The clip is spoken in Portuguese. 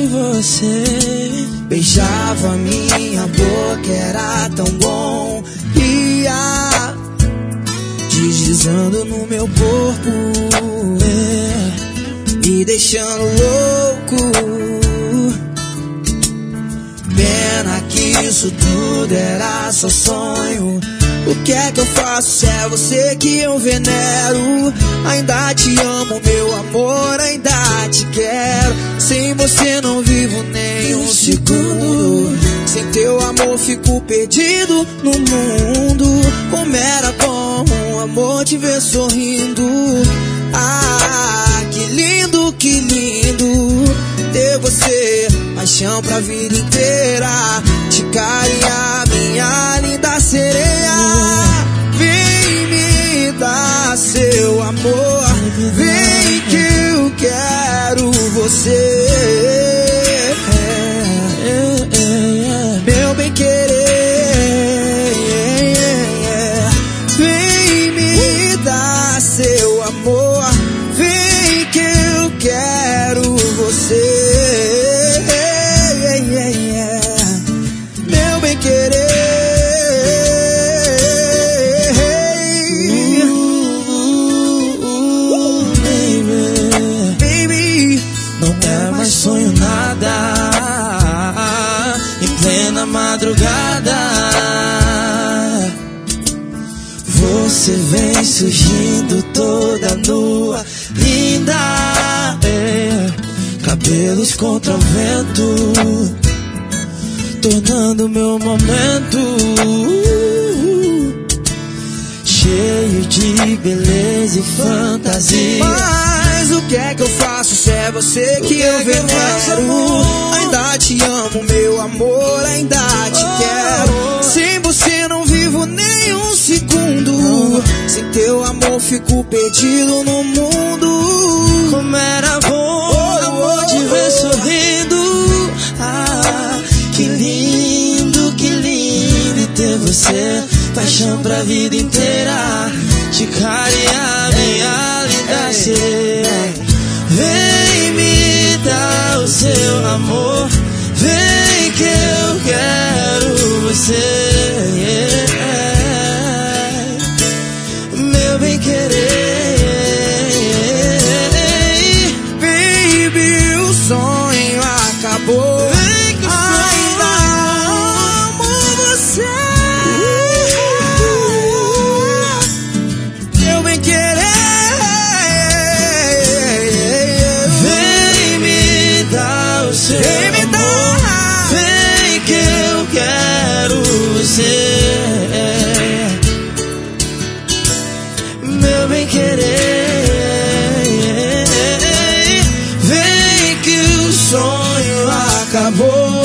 você. Beijava minha boca, era tão bom. Ia deslizando no meu corpo, me deixando louco. Pena que isso tudo era só sonho. O que é que eu faço se é você que eu venero? Ainda te amo, meu amor, ainda te quero. Sem você não vivo nem um segundo. Sem teu amor fico perdido no mundo. Como era bom, amor, te ver sorrindo. Ah, que lindo ter você. Paixão pra vida inteira. Te carinhar, minha linda sereia. Vem me dar seu amor. Vem que eu quero você. Meu bem querer. Vem me dar seu amor. Vem que eu quero você. Meu bem querer. Baby, não é mais sonho nada. Em plena madrugada você vem surgindo toda nua, linda, cabelos contra o vento, tornando meu momento cheio de beleza e fantasia. Mas o que é que eu faço se é você que eu venero? Ainda te amo, meu amor, ainda te quero. Sem você não vivo nem um segundo. Sem teu amor fico perdido no mundo. Como era bom, amor, te ver sorrindo. Ah, que lindo ter você. Paixão pra vida inteira. Te carinhar, minha linda sereia. Vem me dar o seu amor. Vem que eu quero você. Meu bem querer. Baby, o sonho acabou. Ainda amo você. Meu bem querer. Vem me dar o seu amor. Vem que eu quero você. Meu bem querer. Vem que o sonho acabou.